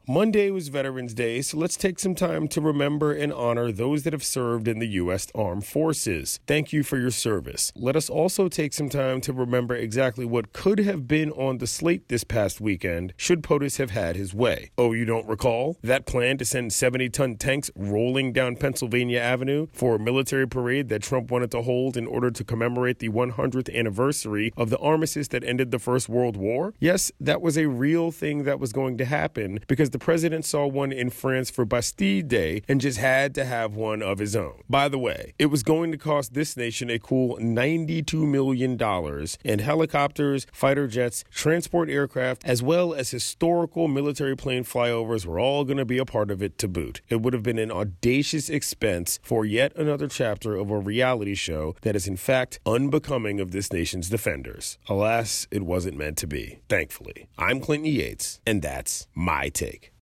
Monday was Veterans Day, so let's take some time to remember and honor those that have served in the U.S. Armed Forces. Thank you for your service. Let us also take some time to remember exactly what could have been on the slate this past weekend should POTUS have had his way. Oh, you don't recall? That plan to send 70-ton tanks rolling down Pennsylvania Avenue for a military parade that Trump wanted to hold in order to commemorate the 100th anniversary of the armistice that ended the First World War? Yes, that was a real thing that was going to happen because the president saw one in France for Bastille Day and just had to have one of his own. By the way, it was going to cost this nation a cool $92 million, and helicopters, fighter jets, transport aircraft, as well as historical military plane flyovers were all going to be a part of it to boot. It would have been an audacious expense for yet another chapter of a reality show that is in fact unbecoming of this nation's defenders. Alas, it wasn't meant to be, thankfully. I'm Clinton Yates, and that's my take.